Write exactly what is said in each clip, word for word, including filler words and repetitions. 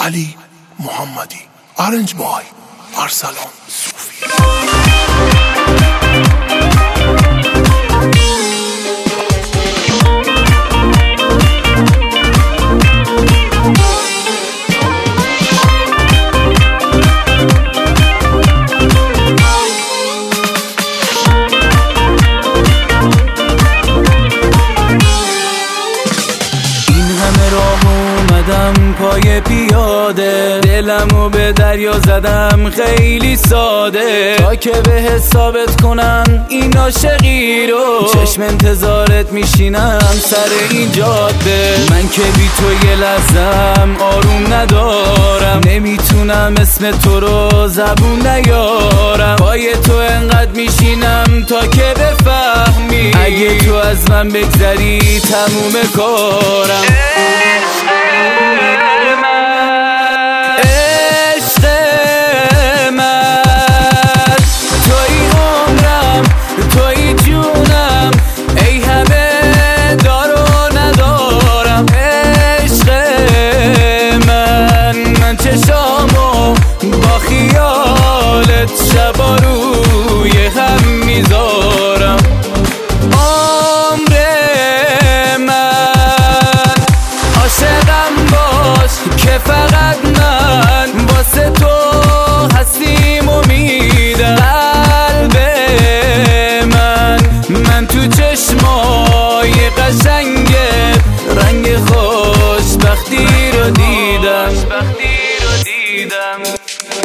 علی محمدی. Arrange by Arsalan Sufi. پای پیاده دلمو به دریا زدم خیلی ساده، تا که به ثابت کنم این عاشقی رو چشم انتظارت میشینم سر این جاده. من که بی تو یه لحظم آروم ندارم، نمیتونم اسم تو رو زبون نیارم. پای تو انقدر میشینم تا که بفهمی اگه تو از من بگذری تموم کارم. شبا روی هم میذارم. عمر من عاشقم باش که فقط من واسه تو هستیم و میدم. قلب من من تو چشمای قشنگت رنگ خوشبختی رو دیدم. خوشبختی رو دیدم.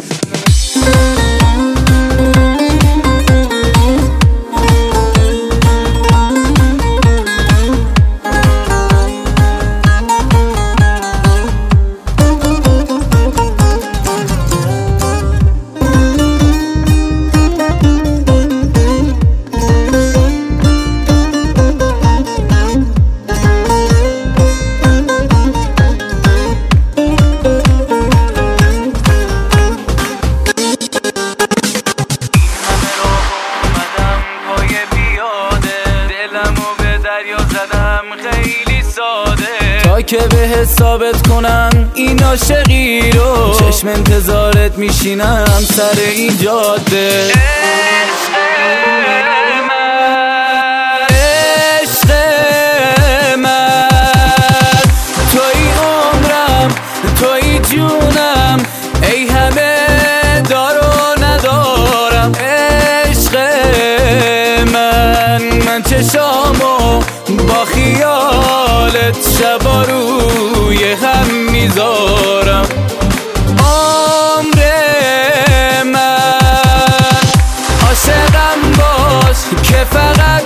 خیلی ساده تا که به ثابت کنم این عاشقی رو چشم انتظارت میشینم سر این جاده. عشق من عشق من توی عمرم توی جونم ای همه دار و ندارم. عشق من من چشامو با خیالت شبا روی هم میذارم. عمر من عاشقم باش که فقط